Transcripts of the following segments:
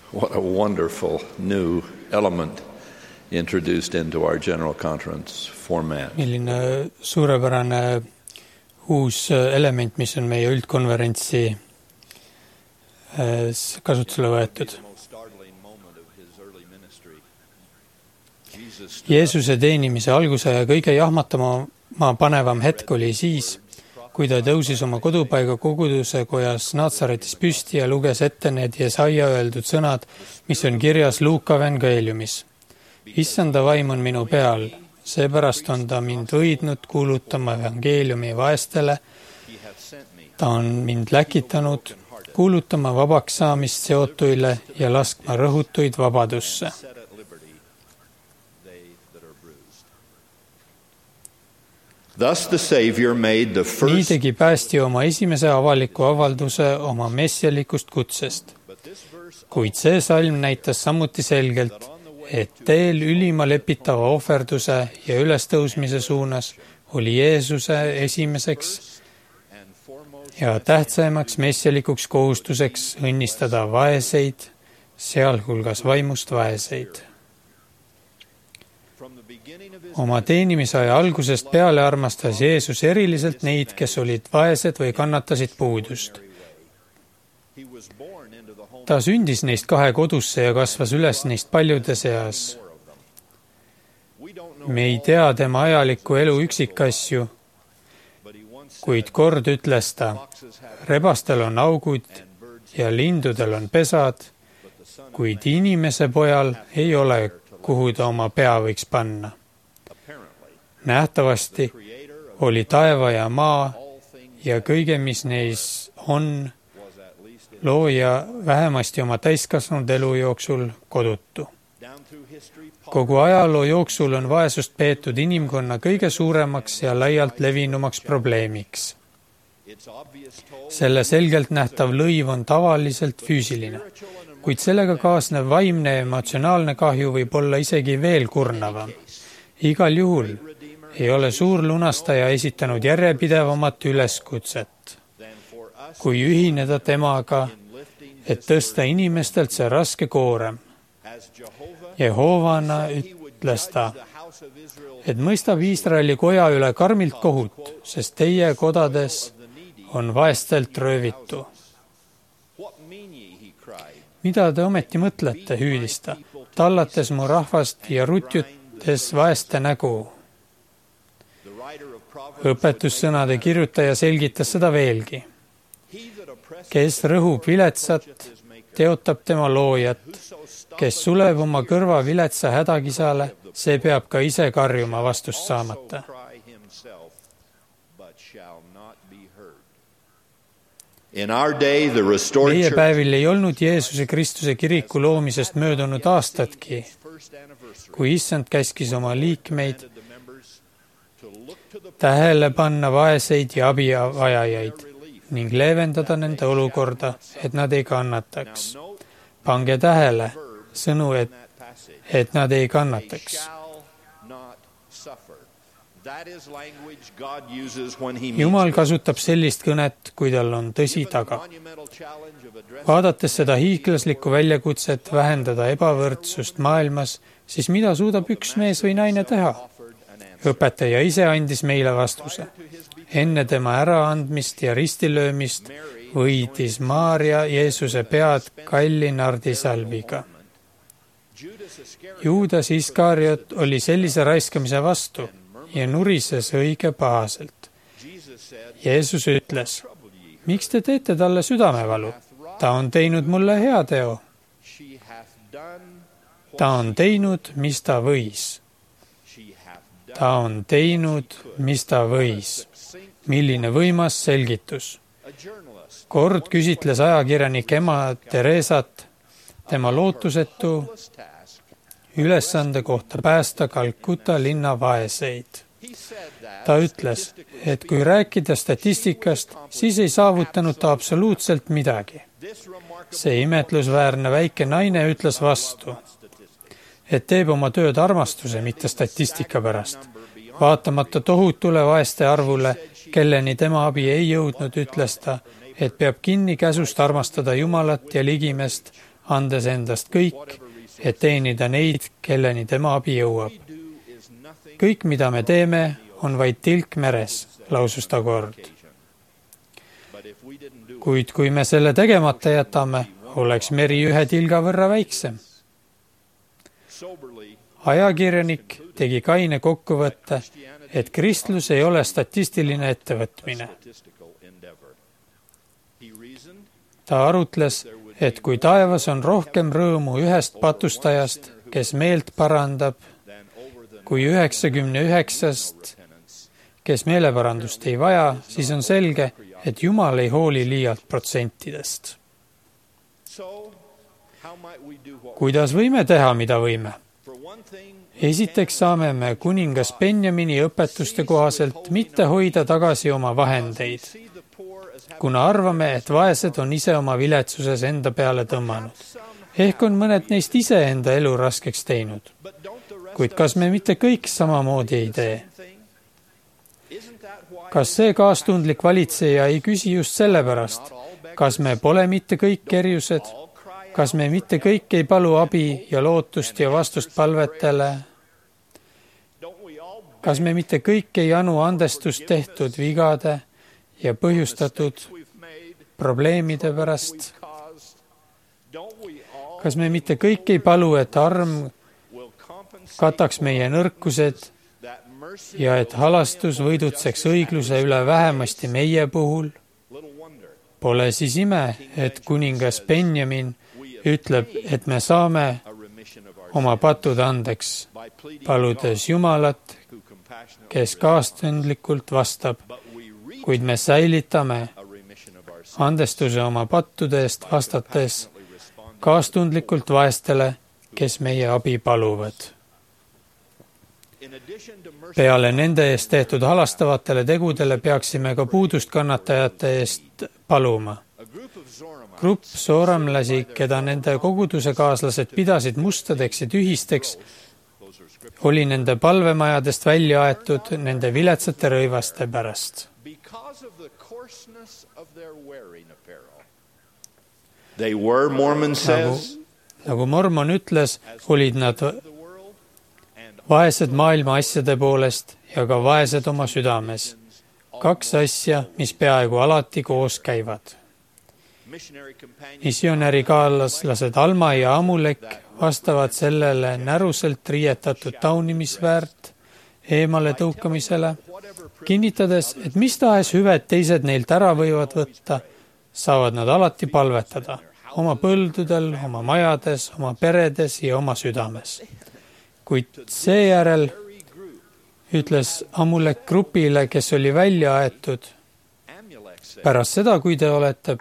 What a wonderful new element introduced into our General Conference format. Milline suurepärane uus element, mis on meie üldkonverentsi kasutusele võetud. Jeesuse teenimise alguse ja kõige jahmatama panevam hetk oli siis, kui ta tõusis oma kodupaiga koguduse kojas Natsaretis püsti ja luges ette need Jesaja öeldud sõnad, mis on kirjas Luuka evangeeliumis. Issanda vaim on minu peal, seepärast on ta mind võidnud kuulutama evangeeliumi vaestele. Ta on mind läkitanud kuulutama vabaks saamist seotuile ja laskma rõhutuid vabadusse. Nii tegi päästja oma esimese avaliku avalduse oma messialikust kutsest. Kuid see salm näitas samuti selgelt, et teel ülima lepitava ohverduse ja ülestõusmise suunas oli Jeesuse esimeseks ja tähtsaimaks messialikuks kohustuseks õnnistada vaeseid, sealhulgas vaimust vaeseid. Oma teenimisaja algusest peale armastas Jeesus eriliselt neid, kes olid vaesed või kannatasid puudust. Ta sündis neist 2 kodusse ja kasvas üles neist paljude seas. Me ei tea tema ajalikku elu üksikasju, kuid kord ütles ta, rebastel on augud ja lindudel on pesad, kuid inimese pojal ei ole, kuhu ta oma pea võiks panna. Nähtavasti oli taeva ja maa ja kõige, mis neis on, looja vähemasti oma täiskasvanud elu jooksul kodutu. Kogu ajaloo jooksul on vaesust peetud inimkonna kõige suuremaks ja laialt levinumaks probleemiks. Selle selgelt nähtav lõiv on tavaliselt füüsiline, kuid sellega kaasnev vaimne ja emotsionaalne kahju võib olla isegi veel kurnavam. Igal juhul ei ole suur lunastaja esitanud järjepidevamat üleskutset, kui ühineda temaga, et tõsta inimestelt see raske koorem. Jehovana ütles ta, et mõistab Iisraeli koja üle karmilt kohut, sest teie kodades on vaestelt röövitu. Mida te ometi mõtlete, hüüdis ta, tallates mu rahvast ja rutjutes vaeste nägu? Õpetussõnade kirjutaja selgitas seda veelgi. Kes rõhub viletsat, teotab tema loojat. Kes suleb oma kõrva viletsa hädakisale, see peab ka ise karjuma vastust saamata. Meie päevil ei olnud Jeesuse Kristuse kiriku loomisest möödunud aastatki, kui issand käskis oma liikmeid tähele panna vaeseid ja abivajajaid ning leevendada nende olukorda, et nad ei kannataks. Pange tähele sõnu, et nad ei kannataks. Jumal kasutab sellist kõnet, kui tal on tõsi taga. Vaadates seda hiiglaslikku väljakutset vähendada ebavõrdsust maailmas, siis mida suudab üks mees või naine teha? Õpetaja ise andis meile vastuse. Enne tema äraandmist ja ristilöömist võidis Maaria Jeesuse pead kalli nardisalviga. Juudas Iskariot oli sellise raiskamise vastu ja nurises õige pahaselt. Jeesus ütles, miks te teete talle südamevalu? Ta on teinud mulle hea teo. Ta on teinud, mis ta võis. Ta on teinud, mis ta võis. Milline võimas selgitus. Kord küsitles ajakirjanik ema Teresat tema lootusetu ülesande kohta päästa Calcutta linna vaeseid. Ta ütles, et kui rääkida statistikast, siis ei saavutanud ta absoluutselt midagi. See imetlusväärne väike naine ütles vastu, et teeb oma tööd armastuse, mitte statistika pärast. Vaatamata tohutule vaeste arvule, kelleni tema abi ei jõudnud, ütles ta, et peab kinni käsust armastada Jumalat ja ligimest, andes endast kõik, et teenida neid, kelleni tema abi jõuab. Kõik, mida me teeme, on vaid tilk meres, lausus ta kord. Kuid kui me selle tegemata jätame, oleks meri 1 tilga võrra väiksem. Ajakirjanik tegi kaine kokkuvõtte, et kristlus ei ole statistiline ettevõtmine. Ta arutles, et kui taevas on rohkem rõõmu ühest patustajast, kes meelt parandab, kui 99-st, kes meeleparandust ei vaja, siis on selge, et Jumal ei hooli liialt protsentidest. Kuidas võime teha, mida võime? Esiteks saame me kuningas Benjamini õpetuste kohaselt mitte hoida tagasi oma vahendeid, kuna arvame, et vaesed on ise oma viletsuses enda peale tõmmanud. Ehk on mõned neist ise enda elu raskeks teinud. Kuid kas me mitte kõik samamoodi ei tee? Kas see kaastundlik valitseja ei küsi just sellepärast, kas me pole mitte kõik kerjused, kas me mitte kõik ei palu abi ja lootust ja vastust palvetele, kas me mitte kõik ei anu andestust tehtud vigade ja põhjustatud probleemide pärast, kas me mitte kõik ei palu, et arm kataks meie nõrkused ja et halastus võidutseks õigluse üle vähemasti meie puhul? Pole siis ime, et kuningas Benjamin ütleb, et me saame oma patud andeks, paludes Jumalat, kes kaastundlikult vastab, kuid me säilitame andestuse oma pattude eest vastates kaastundlikult vaestele, kes meie abi paluvad. Peale nende eest tehtud halastavatele tegudele peaksime ka puudust kannatajate eest paluma. Grupp sooramlasi, keda nende koguduse kaaslased pidasid mustadeks ja tühisteks, oli nende palvemajadest välja aetud nende viletsate rõivaste pärast. Nagu Mormon ütles, olid nad vaesed maailma asjade poolest ja ka vaesed oma südames. 2 asja, mis peaaegu alati koos käivad. Missionärikaaslased Alma ja Amulek vastavad sellele näruselt riietatud taunimisväärt eemale tõukamisele, kinnitades, et mis tahes hüved teised neilt ära võivad võtta, saavad nad alati palvetada oma põldudel, oma majades, oma peredes ja oma südames. Kuid seejärel ütles Amulek grupile, kes oli välja aetud, pärast seda, kui te olete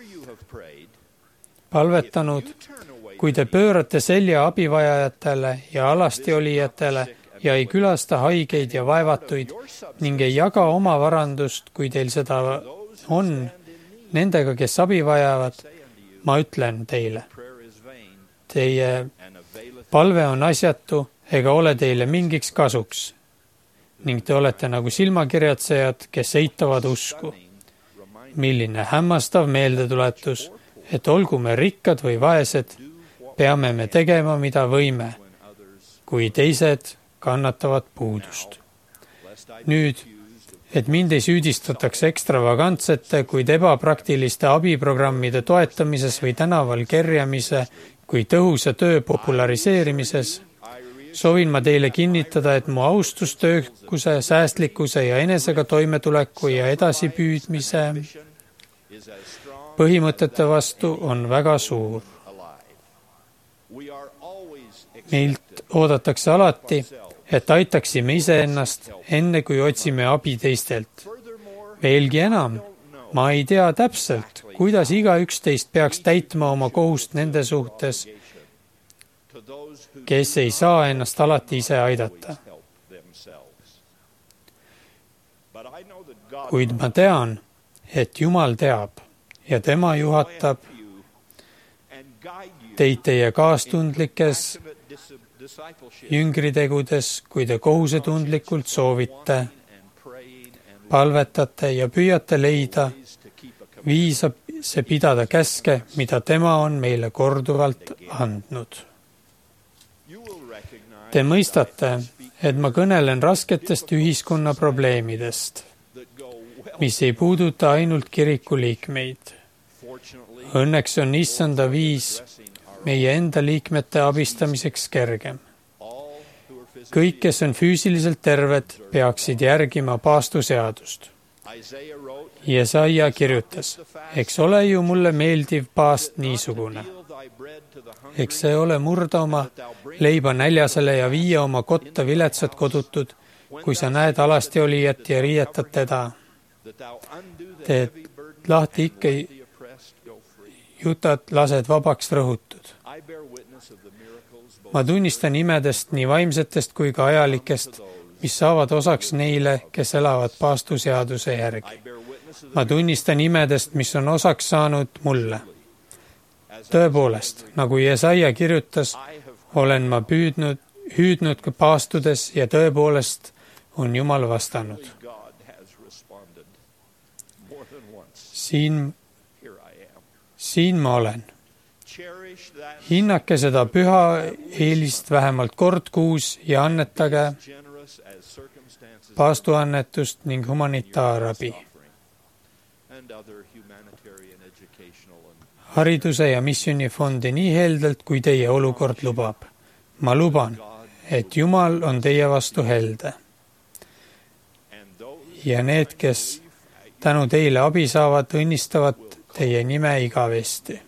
palvetanud, kui te pöörate selja abivajajatele ja alastioliijatele ja ei külasta haigeid ja vaevatuid ning ei jaga oma varandust, kui teil seda on, nendega, kes abi vajavad, ma ütlen teile, teie palve on asjatu ega ole teile mingiks kasuks ning te olete nagu silmakirjatsejad, kes eitavad usku. Milline hämmastav meeldetuletus, et olgu me rikkad või vaesed, peame me tegema, mida võime, kui teised kannatavad puudust. Nüüd, et mind ei süüdistataks ekstravagantsete, kuid ebapraktiliste abiprogrammide toetamises või tänaval kerjamise kui tõhusa töö populariseerimises, soovin ma teile kinnitada, et mu austus töökuse, säästlikkuse ja enesega toimetuleku ja edasipüüdmise põhimõtete vastu on väga suur. Meilt oodatakse alati, et aitaksime iseennast, enne kui otsime abi teistelt. Veelgi enam, ma ei tea täpselt, kuidas igaüks teist peaks täitma oma kohust nende suhtes, kes ei saa ennast alati ise aidata. Kuid ma tean, et Jumal teab ja tema juhatab teid teie kaastundlikes jüngritegudes, kui te kohusetundlikult soovite, palvetate ja püüate leida see pidada käske, mida tema on meile korduvalt andnud. Te mõistate, et ma kõnelen rasketest ühiskonna probleemidest, mis ei puuduta ainult kiriku liikmeid. Õnneks on issanda viis meie enda liikmete abistamiseks kergem. Kõik, kes on füüsiliselt terved, peaksid järgima paastuseadust. Jesaja kirjutas, eks ole ju mulle meeldiv paast niisugune. Eks see ole murda oma leiba näljasele ja viia oma kotta viletsad kodutud, kui sa näed alasti olijat ja riietad teda. Teed lahti ikke jutad, lased vabaks rõhutud. Ma tunnistan imedest nii vaimsetest kui ka ajalikest, mis saavad osaks neile, kes elavad paastuseaduse järgi. Ma tunnistan imedest, mis on osaks saanud mulle. Tõepoolest, nagu Jesaja kirjutas, olen ma hüüdnud ka paastudes ja tõepoolest on Jumal vastanud. Siin ma olen. Hinnake seda püha eelist vähemalt kord kuus ja annetage paastuannetust ning humanitaarabi. Hariduse ja missioonifondi nii heldelt, kui teie olukord lubab. Ma luban, et Jumal on teie vastu helde. Ja need, kes tänu teile abi saavad, õnnistavad teie nime igavesti.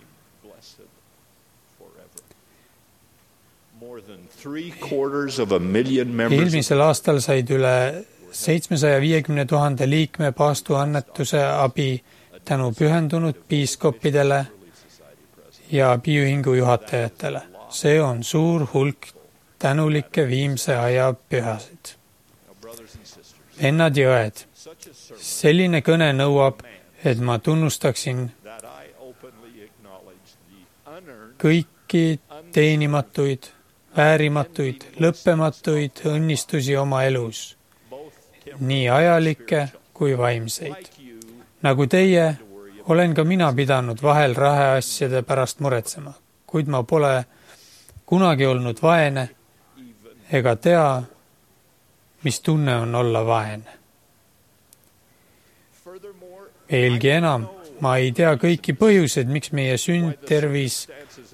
Eelmisel aastal said üle 750 000 liikme paastuannetuse abi tänu pühendunud piiskoppidele ja abiühingu juhatajatele. See on suur hulk tänulikke viimse aja pühasid. Vennad ja õed, selline kõne nõuab, et ma tunnustaksin kõiki teenimatuid, väärimatuid, lõppematuid õnnistusi oma elus, nii ajalikke kui vaimseid. Nagu teie, olen ka mina pidanud vahel rahaasjade pärast muretsema, kuid ma pole kunagi olnud vaene ega tea, mis tunne on olla vaene. Veelgi enam, ma ei tea kõiki põhjuseid, miks meie sünd, tervis,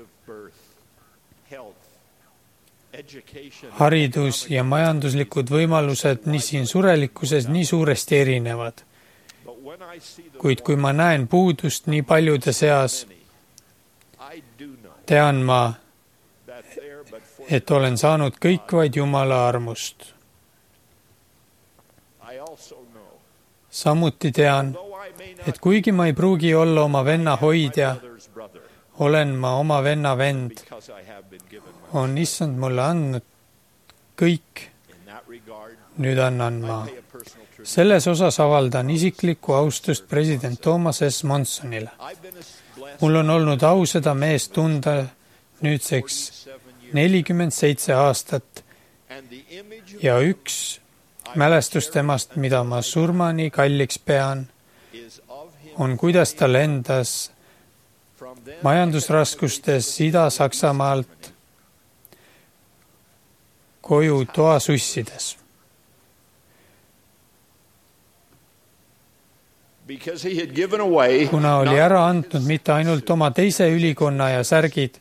haridus ja majanduslikud võimalused nii siin surelikkuses nii suuresti erinevad. Kuid kui ma näen puudust nii paljude seas, tean ma, et olen saanud kõik vaid Jumala armust. Samuti tean, et kuigi ma ei pruugi olla oma venna hoidja, olen ma oma venna vend, on issand mulle andnud kõik, nüüd annan ma. Selles osas avaldan isiklikku austust president Thomas S. Monsonile. Mul on olnud au seda meest tunda nüüdseks 47 aastat ja üks mälestus temast, mida ma surmani kalliks pean, on kuidas ta lendas majandusraskustes Ida-Saksamaalt koju toasussides. Kuna oli ära andnud mitte ainult oma teise ülikonna ja särgid,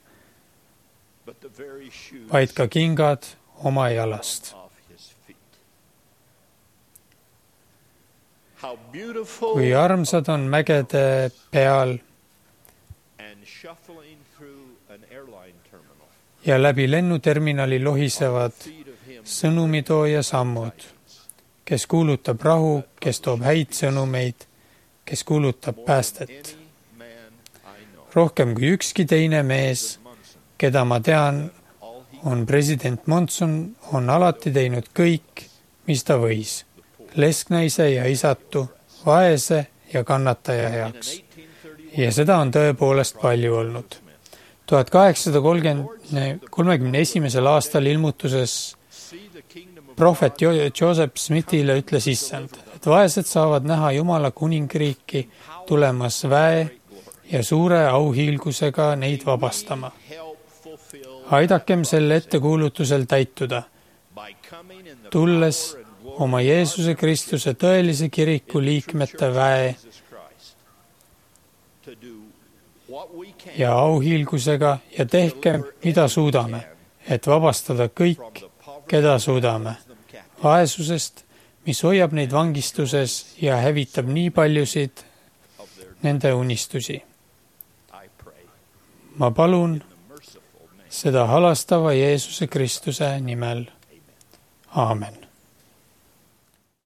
vaid ka kingad oma jalast. Kui armsad on mägede peal ja läbi lennuterminali lohisevad sõnumitooja sammud, kes kuulutab rahu, kes toob häid sõnumeid, kes kuulutab päästet. Rohkem kui ükski teine mees, keda ma tean, on president Monson, on alati teinud kõik, mis ta võis. Lesknaise ja isatu, vaese ja kannataja heaks. Ja seda on tõepoolest palju olnud. 1831. aastal ilmutuses prohvet Joseph Smithile ütles issand, et vaesed saavad näha Jumala kuningriiki tulemas väe ja suure auhiilgusega neid vabastama. Aidakem sel ettekuulutusel täituda, tulles oma Jeesuse Kristuse tõelise kiriku liikmete väe ja auhiilgusega ja tehkem, mida suudame, et vabastada kõik, keda suudame, vaesusest, mis hoiab neid vangistuses ja hävitab nii paljusid nende unistusi. Ma palun seda halastava Jeesuse Kristuse nimel. Aamen.